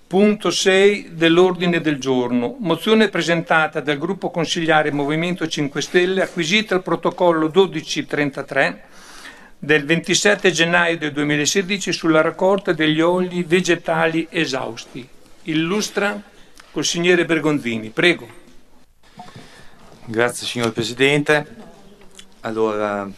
Punto 6 dell'ordine del giorno. Mozione presentata dal gruppo consigliare Movimento 5 Stelle, acquisita il protocollo 1233 del 27 gennaio del 2016 sulla raccolta degli oli vegetali esausti. Illustra consigliere Bergonzini, prego. Grazie signor Presidente. Allora,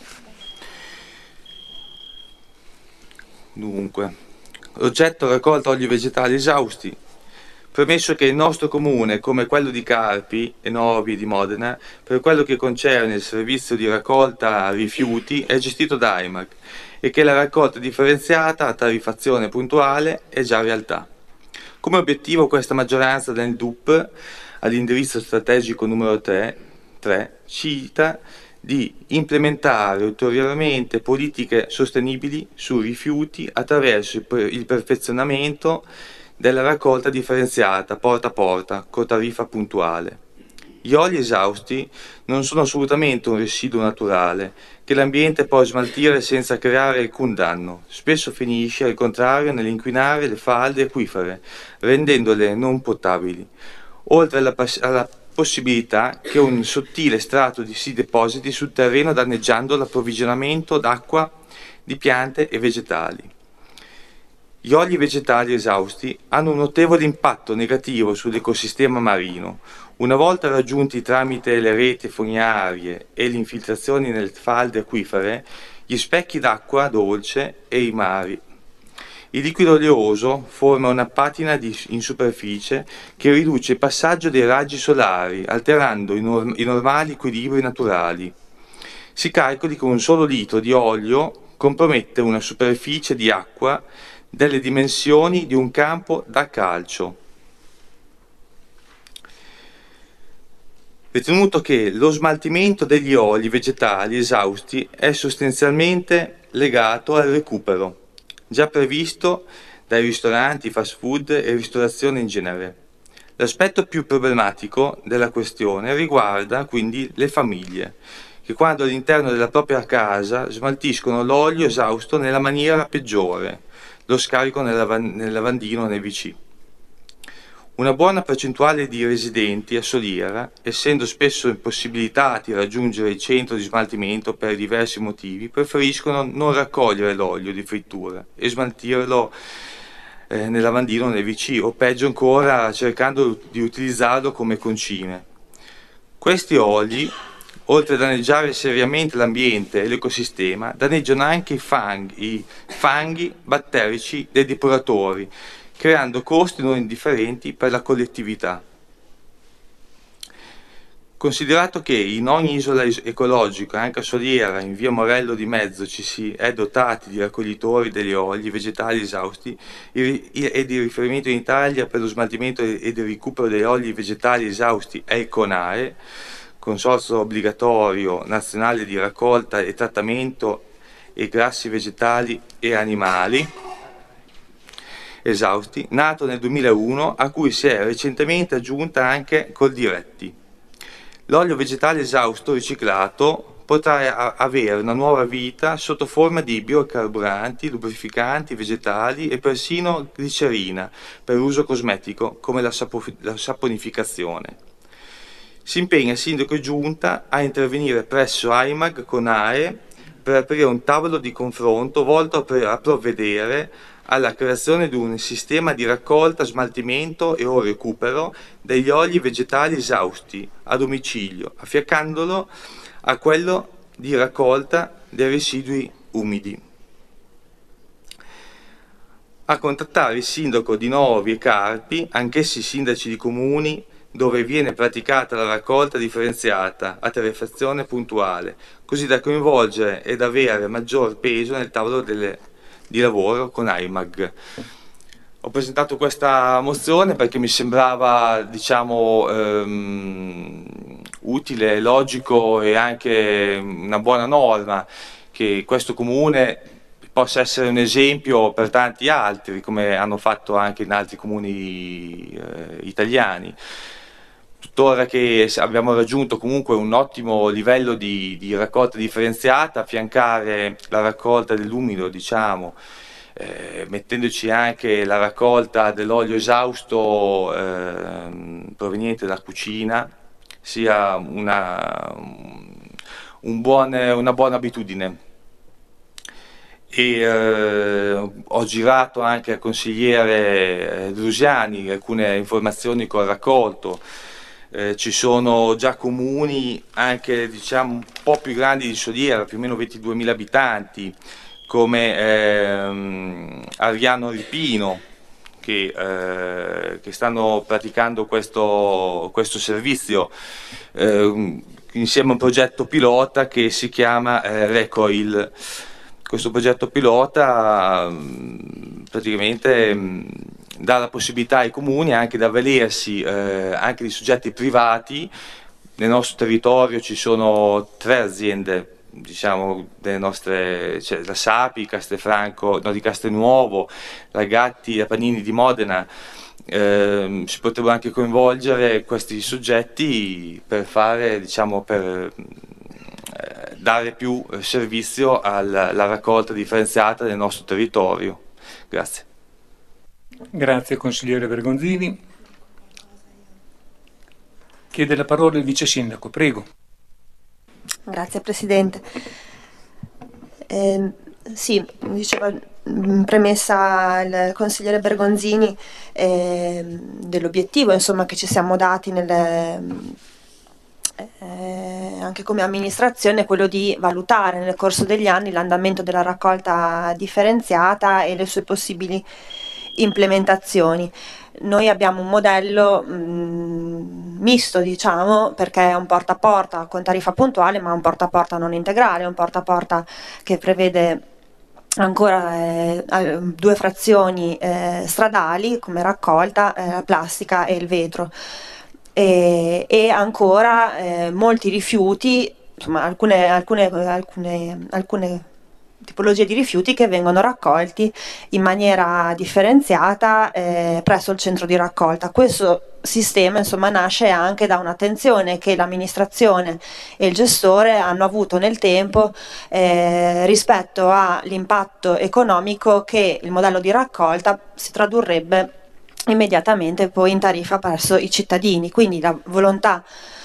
oggetto raccolta oli vegetali esausti. Premesso che il nostro comune, come quello di Carpi e Novi di Modena, per quello che concerne il servizio di raccolta rifiuti, è gestito da AIMAG e che la raccolta differenziata a tariffazione puntuale è già realtà. Come obiettivo questa maggioranza nel DUP, all'indirizzo strategico numero 3, cita di implementare ulteriormente politiche sostenibili sui rifiuti attraverso il perfezionamento della raccolta differenziata porta a porta con tariffa puntuale. Gli oli esausti non sono assolutamente un residuo naturale che l'ambiente può smaltire senza creare alcun danno. Spesso finisce al contrario nell'inquinare le falde acquifere, rendendole non potabili, oltre alla possibilità che un sottile strato si depositi sul terreno danneggiando l'approvvigionamento d'acqua di piante e vegetali. Gli oli vegetali esausti hanno un notevole impatto negativo sull'ecosistema marino. Una volta raggiunti tramite le reti fognarie e le infiltrazioni nelle falde acquifere, gli specchi d'acqua dolce e i mari. Il liquido oleoso forma una patina in superficie che riduce il passaggio dei raggi solari, alterando i normali equilibri naturali. Si calcoli che un solo litro di olio compromette una superficie di acqua delle dimensioni di un campo da calcio. Ritenuto che lo smaltimento degli oli vegetali esausti è sostanzialmente legato al recupero, già previsto dai ristoranti, fast food e ristorazione in genere. L'aspetto più problematico della questione riguarda quindi le famiglie, che quando all'interno della propria casa smaltiscono l'olio esausto nella maniera peggiore, lo scarico nel lavandino nel WC. Una buona percentuale di residenti a Soliera, essendo spesso impossibilitati a raggiungere il centro di smaltimento per diversi motivi, preferiscono non raccogliere l'olio di frittura e smaltirlo nel lavandino nel WC o peggio ancora cercando di utilizzarlo come concime. Questi oli, oltre a danneggiare seriamente l'ambiente e l'ecosistema, danneggiano anche i fanghi batterici dei depuratori, creando costi non indifferenti per la collettività. Considerato che in ogni isola ecologica, anche a Soliera, in via Morello di Mezzo, ci si è dotati di raccoglitori degli oli vegetali esausti e di riferimento in Italia per lo smaltimento ed il recupero degli oli vegetali esausti è il CONAE, Consorzio Obbligatorio Nazionale di Raccolta e Trattamento e Grassi Vegetali e Animali Esausti, nato nel 2001, a cui si è recentemente aggiunta anche Coldiretti. L'olio vegetale esausto riciclato potrà avere una nuova vita sotto forma di biocarburanti, lubrificanti vegetali e persino glicerina per uso cosmetico come la saponificazione. Si impegna il Sindaco e Giunta a intervenire presso AIMAG con AE per aprire un tavolo di confronto volto a provvedere alla creazione di un sistema di raccolta, smaltimento e o recupero degli oli vegetali esausti a domicilio, affiancandolo a quello di raccolta dei residui umidi. A contattare il sindaco di Novi e Carpi, anch'essi sindaci di comuni dove viene praticata la raccolta differenziata a tariffazione puntuale, così da coinvolgere ed avere maggior peso nel tavolo di lavoro con AIMAG. Ho presentato questa mozione perché mi sembrava, utile, logico e anche una buona norma che questo comune possa essere un esempio per tanti altri, come hanno fatto anche in altri comuni italiani. Tuttora che abbiamo raggiunto comunque un ottimo livello di raccolta differenziata, affiancare la raccolta dell'umido, mettendoci anche la raccolta dell'olio esausto proveniente da cucina, sia una buona abitudine. Ho girato anche al consigliere Drusiani alcune informazioni che ho raccolto. Ci sono già comuni anche, diciamo, un po' più grandi di Sodiera, più o meno 22.000 abitanti, come Ariano Ripino, che stanno praticando questo servizio insieme a un progetto pilota che si chiama Recoil. Questo progetto pilota praticamente dà la possibilità ai comuni anche di avvalersi anche di soggetti privati. Nel nostro territorio ci sono 3 aziende, diciamo, delle nostre, cioè la Sapi, Castelfranco, no, di Castelnuovo, la Gatti, la Panini di Modena. Si potrebbero anche coinvolgere questi soggetti per fare, diciamo, per dare più servizio alla raccolta differenziata del nostro territorio. Grazie. Grazie consigliere Bergonzini. Chiede la parola il vice sindaco, prego. Grazie Presidente. Sì, diceva premessa il consigliere Bergonzini dell'obiettivo, insomma, che ci siamo dati anche come amministrazione, quello di valutare nel corso degli anni l'andamento della raccolta differenziata e le sue possibili implementazioni. Noi abbiamo un modello misto, diciamo, perché è un porta a porta con tariffa puntuale, ma un porta a porta non integrale, un porta a porta che prevede ancora 2 frazioni stradali come raccolta, la plastica e il vetro. E ancora molti rifiuti, insomma alcune tipologie di rifiuti che vengono raccolti in maniera differenziata presso il centro di raccolta. Questo sistema, insomma, nasce anche da un'attenzione che l'amministrazione e il gestore hanno avuto nel tempo rispetto all'impatto economico che il modello di raccolta si tradurrebbe immediatamente poi in tariffa verso i cittadini, quindi la volontà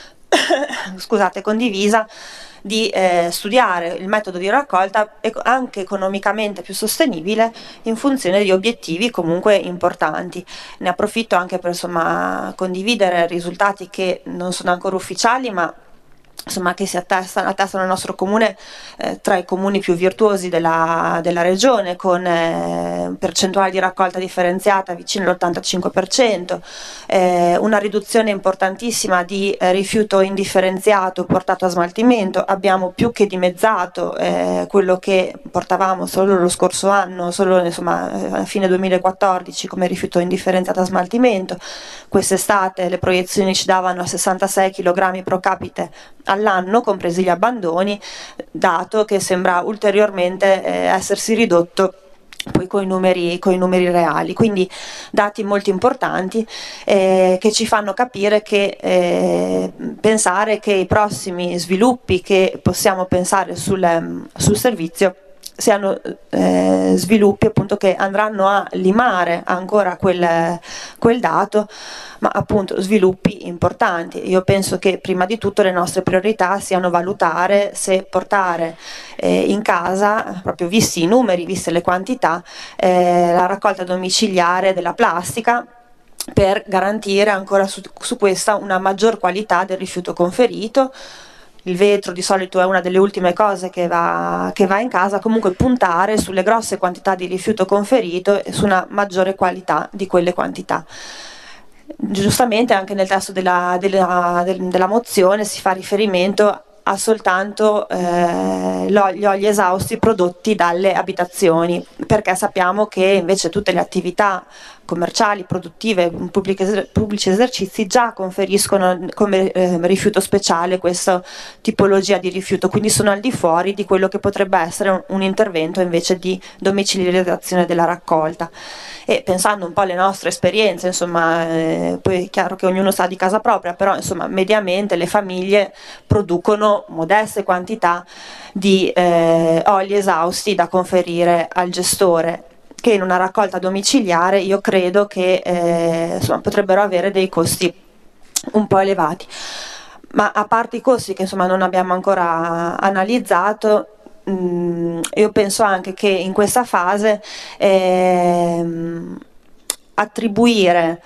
scusate, condivisa di studiare il metodo di raccolta anche economicamente più sostenibile in funzione di obiettivi comunque importanti. Ne approfitto anche per, insomma, condividere risultati che non sono ancora ufficiali, ma insomma che si attestano il nostro comune tra i comuni più virtuosi della regione, con percentuali di raccolta differenziata vicino all'85%, una riduzione importantissima di rifiuto indifferenziato portato a smaltimento. Abbiamo più che dimezzato quello che portavamo solo lo scorso anno, solo insomma a fine 2014 come rifiuto indifferenziato a smaltimento. Quest'estate le proiezioni ci davano a 66 kg pro capite all'anno, compresi gli abbandoni, dato che sembra ulteriormente essersi ridotto poi coi numeri reali. Quindi dati molto importanti che ci fanno capire che pensare che i prossimi sviluppi che possiamo pensare sul servizio siano sviluppi appunto che andranno a limare ancora quel dato, ma appunto sviluppi importanti. Io penso che prima di tutto le nostre priorità siano valutare se portare in casa, proprio visti i numeri, viste le quantità, la raccolta domiciliare della plastica, per garantire ancora su questa una maggior qualità del rifiuto conferito. Il vetro di solito è una delle ultime cose che va in casa, comunque puntare sulle grosse quantità di rifiuto conferito e su una maggiore qualità di quelle quantità. Giustamente anche nel testo della mozione si fa riferimento a soltanto gli oli esausti prodotti dalle abitazioni, perché sappiamo che invece tutte le attività commerciali, produttive, pubblici esercizi già conferiscono come rifiuto speciale questa tipologia di rifiuto, quindi sono al di fuori di quello che potrebbe essere un intervento invece di domiciliarizzazione della raccolta. E pensando un po' alle nostre esperienze, insomma, poi è chiaro che ognuno sa di casa propria, però insomma mediamente le famiglie producono modeste quantità di oli esausti da conferire al gestore, che in una raccolta domiciliare io credo che insomma, potrebbero avere dei costi un po' elevati. Ma a parte i costi che insomma non abbiamo ancora analizzato, io penso anche che in questa fase attribuire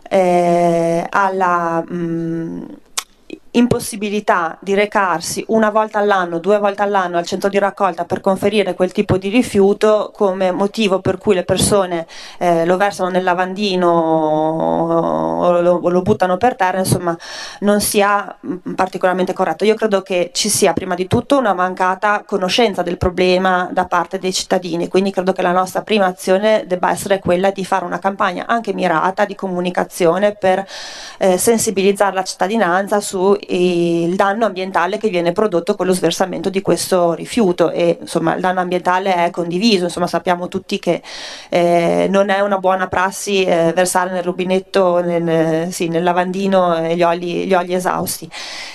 alla impossibilità di recarsi una volta all'anno, 2 volte all'anno al centro di raccolta per conferire quel tipo di rifiuto come motivo per cui le persone lo versano nel lavandino o lo buttano per terra, insomma, non sia particolarmente corretto. Io credo che ci sia prima di tutto una mancata conoscenza del problema da parte dei cittadini, quindi credo che la nostra prima azione debba essere quella di fare una campagna anche mirata di comunicazione per sensibilizzare la cittadinanza su il danno ambientale che viene prodotto con lo sversamento di questo rifiuto, e insomma il danno ambientale è condiviso, insomma sappiamo tutti che non è una buona prassi versare nel rubinetto, nel lavandino gli oli esausti,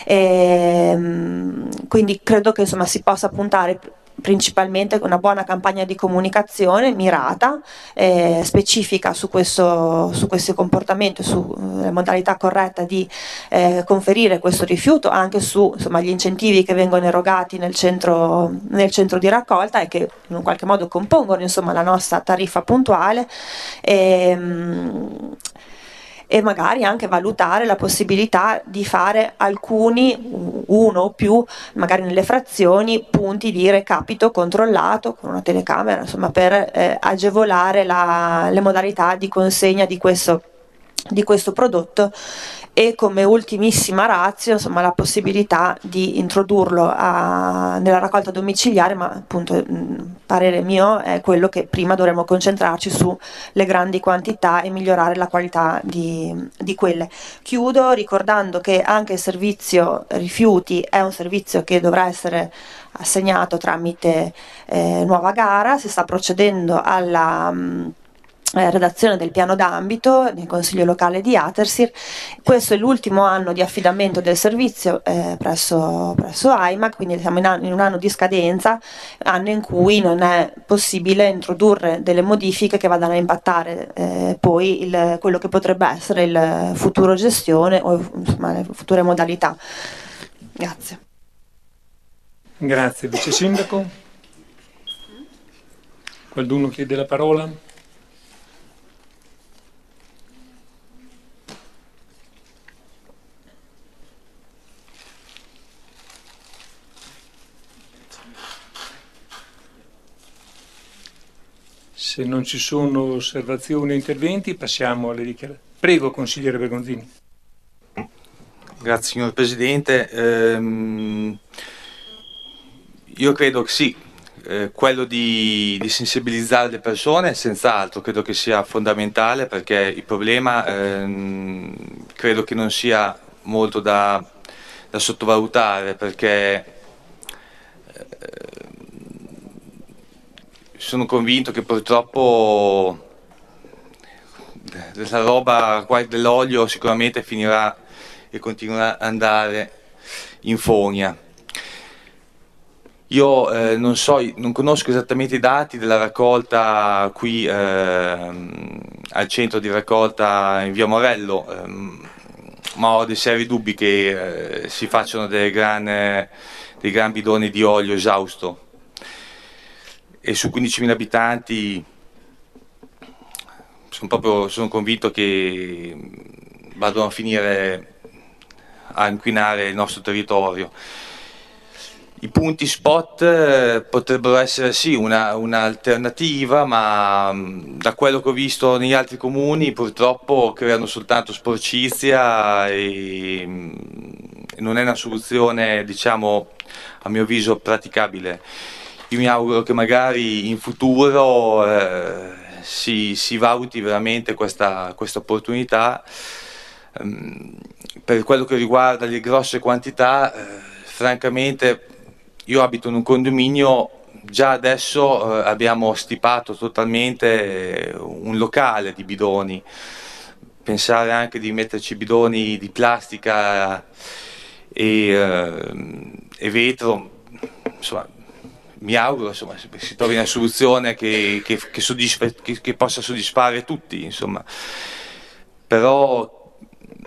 quindi credo che insomma si possa puntare principalmente con una buona campagna di comunicazione mirata, specifica su questo comportamento, sulla modalità corretta di conferire questo rifiuto, anche su insomma, gli incentivi che vengono erogati nel centro di raccolta e che in un qualche modo compongono insomma, la nostra tariffa puntuale. E magari anche valutare la possibilità di fare uno o più, magari nelle frazioni, punti di recapito controllato con una telecamera, insomma, per agevolare le modalità di consegna di questo prodotto, e come ultimissima ratio insomma la possibilità di introdurlo nella raccolta domiciliare, ma appunto parere mio è quello che prima dovremmo concentrarci sulle grandi quantità e migliorare la qualità di quelle. Chiudo ricordando che anche il servizio rifiuti è un servizio che dovrà essere assegnato tramite nuova gara. Si sta procedendo alla redazione del piano d'ambito nel Consiglio locale di Atersir. Questo è l'ultimo anno di affidamento del servizio presso AIMAC, quindi siamo in un anno di scadenza, anno in cui non è possibile introdurre delle modifiche che vadano a impattare poi quello che potrebbe essere il futuro gestione o insomma, le future modalità. Grazie. Grazie. Vice Sindaco? Qualcuno chiede la parola? Se non ci sono osservazioni o interventi, passiamo alle dichiarazioni. Prego, consigliere Bergonzini. Grazie, signor Presidente. Io credo che sì, quello di sensibilizzare le persone, senz'altro, credo che sia fondamentale, perché il problema credo che non sia molto da sottovalutare, perché sono convinto che purtroppo la roba dell'olio sicuramente finirà e continuerà ad andare in fogna. Io non conosco esattamente i dati della raccolta qui al centro di raccolta in via Morello, ma ho dei seri dubbi che si facciano dei gran bidoni di olio esausto. E su 15.000 abitanti sono convinto che vadano a finire a inquinare il nostro territorio. I punti spot potrebbero essere sì un'alternativa, ma da quello che ho visto negli altri comuni purtroppo creano soltanto sporcizia e non è una soluzione, diciamo, a mio avviso praticabile. Io mi auguro che magari in futuro si valuti veramente questa opportunità. Per quello che riguarda le grosse quantità, francamente io abito in un condominio, già adesso abbiamo stipato totalmente un locale di bidoni. Pensare anche di metterci bidoni di plastica e vetro, insomma, mi auguro insomma, si trovi una soluzione che possa soddisfare tutti, insomma. Però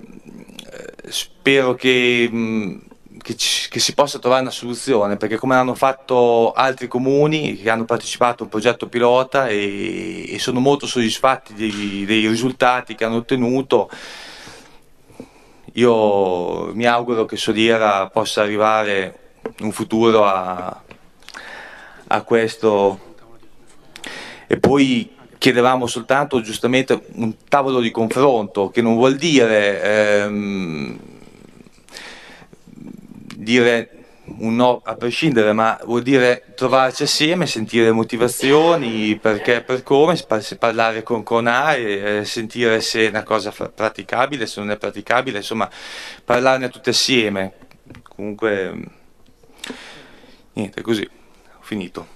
spero che si possa trovare una soluzione, perché come hanno fatto altri comuni che hanno partecipato a un progetto pilota e sono molto soddisfatti dei risultati che hanno ottenuto, io mi auguro che Soliera possa arrivare in un futuro a questo. E poi chiedevamo soltanto giustamente un tavolo di confronto, che non vuol dire un no a prescindere, ma vuol dire trovarci assieme, sentire motivazioni, perché per come, parlare con ARE, sentire se è una cosa praticabile, se non è praticabile, insomma parlarne tutti assieme. Comunque niente, così, ho finito.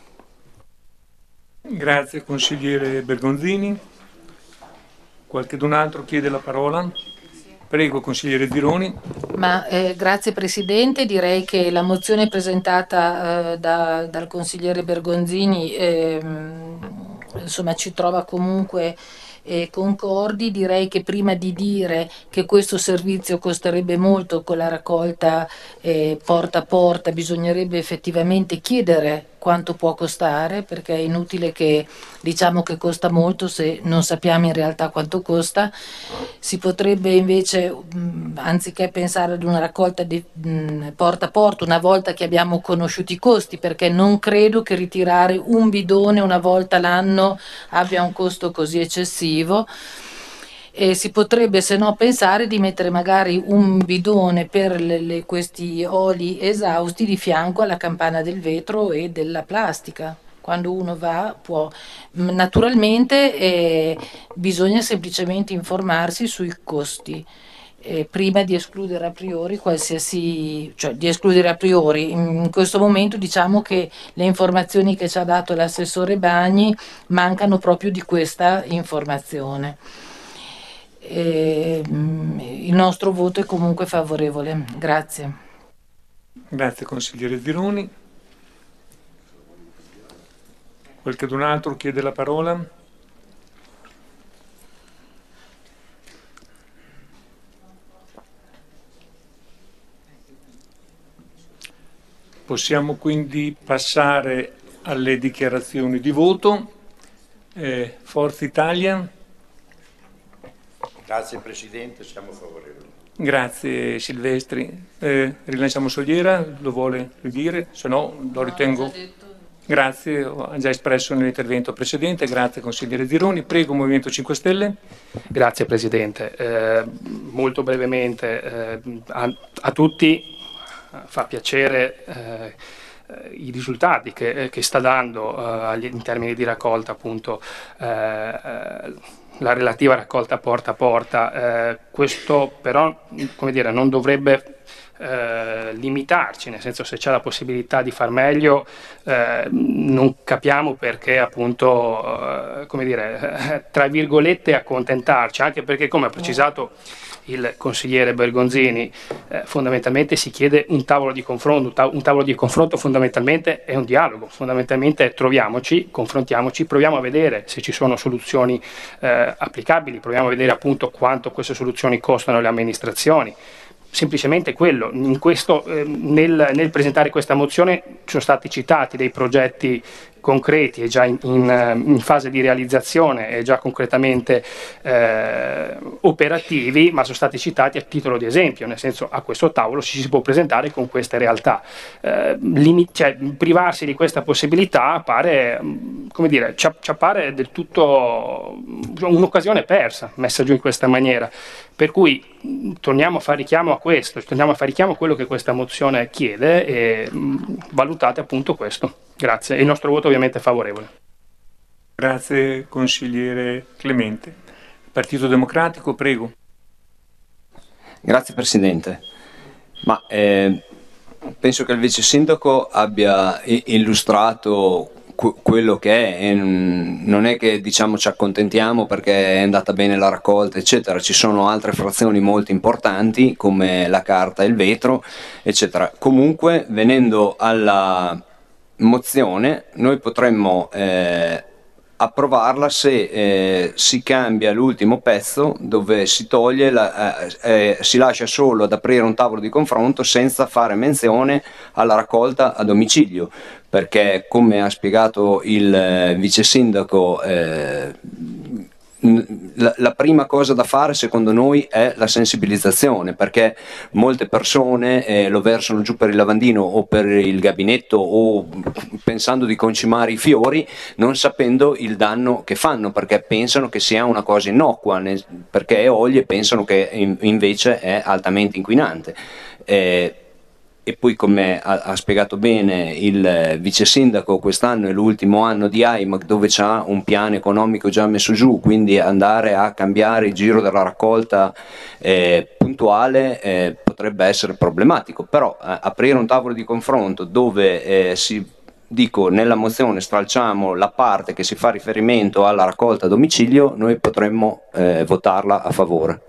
Grazie consigliere Bergonzini. Qualcun altro chiede la parola? Prego, consigliere Zironi. Grazie Presidente, direi che la mozione presentata dal consigliere Bergonzini insomma, ci trova comunque concordi. Direi che prima di dire che questo servizio costerebbe molto con la raccolta porta a porta, bisognerebbe effettivamente chiedere quanto può costare, perché è inutile che diciamo che costa molto se non sappiamo in realtà quanto costa. Si potrebbe invece, anziché pensare ad una raccolta di porta a porta, una volta che abbiamo conosciuto i costi, perché non credo che ritirare un bidone una volta l'anno abbia un costo così eccessivo. E si potrebbe se no pensare di mettere magari un bidone per questi oli esausti di fianco alla campana del vetro e della plastica. Quando uno va può, naturalmente bisogna semplicemente informarsi sui costi prima di escludere a priori qualsiasi, cioè di escludere a priori. In questo momento diciamo che le informazioni che ci ha dato l'assessore Bagni mancano proprio di questa informazione. Il nostro voto è comunque favorevole. Grazie. Grazie consigliere Zironi. Qualcun altro chiede la parola? Possiamo quindi passare alle dichiarazioni di voto. Forza Italia. Grazie Presidente, siamo favorevoli. Grazie Silvestri. Rilanciamo Soliera, lo vuole ridire? Se no lo ritengo. Grazie, ho già espresso nell'intervento precedente. Grazie consigliere Zironi. Prego Movimento 5 Stelle. Grazie Presidente. Molto brevemente a tutti fa piacere i risultati che sta dando in termini di raccolta, appunto la relativa raccolta porta a porta. Questo però, come dire, non dovrebbe limitarci, nel senso, se c'è la possibilità di far meglio non capiamo perché appunto come dire, tra virgolette accontentarci, anche perché, come ha precisato il consigliere Bergonzini, fondamentalmente si chiede un tavolo di confronto. Un tavolo di confronto fondamentalmente è un dialogo, fondamentalmente troviamoci, confrontiamoci, proviamo a vedere se ci sono soluzioni applicabili, proviamo a vedere appunto quanto queste soluzioni costano alle amministrazioni. Semplicemente quello. In questo, nel presentare questa mozione sono stati citati dei progetti concreti e già in fase di realizzazione e già concretamente operativi, ma sono stati citati a titolo di esempio, nel senso, a questo tavolo ci si può presentare con queste realtà. Privarsi di questa possibilità appare, come dire, ci appare del tutto un'occasione persa, messa giù in questa maniera. Per cui torniamo a fare richiamo a questo, torniamo a fare richiamo a quello che questa mozione chiede e valutate appunto questo. Grazie. E il nostro voto ovviamente è favorevole. Grazie consigliere Clemente. Partito Democratico, prego. Grazie Presidente. Penso che il vice sindaco abbia illustrato quello che è, e non è che diciamo ci accontentiamo perché è andata bene la raccolta eccetera, ci sono altre frazioni molto importanti come la carta e il vetro eccetera. Comunque, venendo alla mozione noi potremmo approvarla se si cambia l'ultimo pezzo dove si toglie, si lascia solo ad aprire un tavolo di confronto senza fare menzione alla raccolta a domicilio, perché come ha spiegato il vice sindaco la prima cosa da fare secondo noi è la sensibilizzazione, perché molte persone lo versano giù per il lavandino o per il gabinetto o pensando di concimare i fiori, non sapendo il danno che fanno, perché pensano che sia una cosa innocua, perché è olio e pensano che invece è altamente inquinante. E poi, come ha spiegato bene il vice sindaco, quest'anno è l'ultimo anno di AIMAC dove c'ha un piano economico già messo giù, quindi andare a cambiare il giro della raccolta puntuale potrebbe essere problematico, però aprire un tavolo di confronto dove nella mozione stralciamo la parte che si fa riferimento alla raccolta a domicilio, noi potremmo votarla a favore.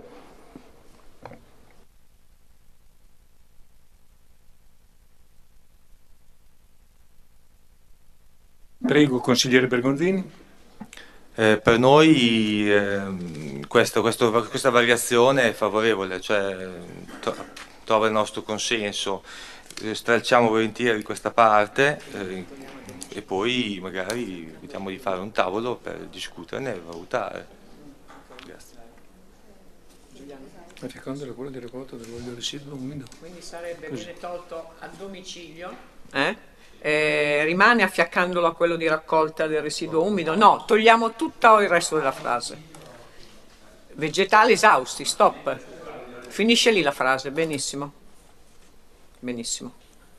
Prego, consigliere Bergonzini. Per noi questa variazione è favorevole, cioè trova il nostro consenso, stralciamo volentieri questa parte e poi magari vediamo di fare un tavolo per discuterne e valutare. Grazie. Verificando quello di raccolta dell'olio residuo umido. Quindi sarebbe viene tolto a domicilio? Rimane affiaccandolo a quello di raccolta del residuo umido? No, togliamo tutto il resto della frase. Vegetali esausti, stop. Finisce lì la frase, benissimo. Benissimo.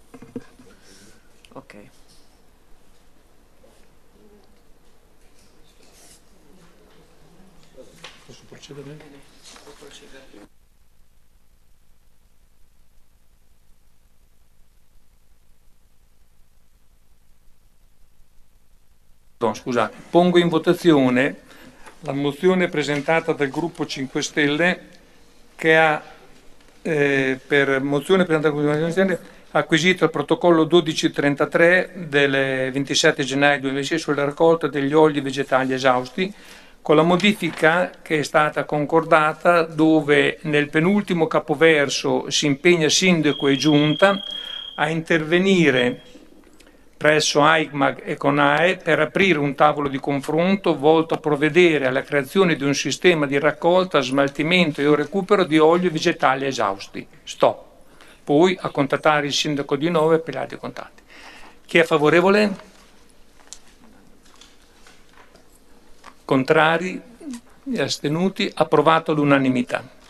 Ok. Posso procedere? Scusate, pongo in votazione la mozione presentata dal gruppo 5 Stelle che ha per mozione presentata dal gruppo 5 Stelle acquisito il protocollo 1233 del 27 gennaio 2006 sulla raccolta degli oli vegetali esausti, con la modifica che è stata concordata, dove nel penultimo capoverso si impegna sindaco e giunta a intervenire presso AICMAG e CONAE per aprire un tavolo di confronto volto a provvedere alla creazione di un sistema di raccolta, smaltimento e recupero di olio vegetali esausti. Stop. Poi a contattare il sindaco di Nove per gli altri contatti. Chi è favorevole? Contrari e astenuti? Approvato all'unanimità.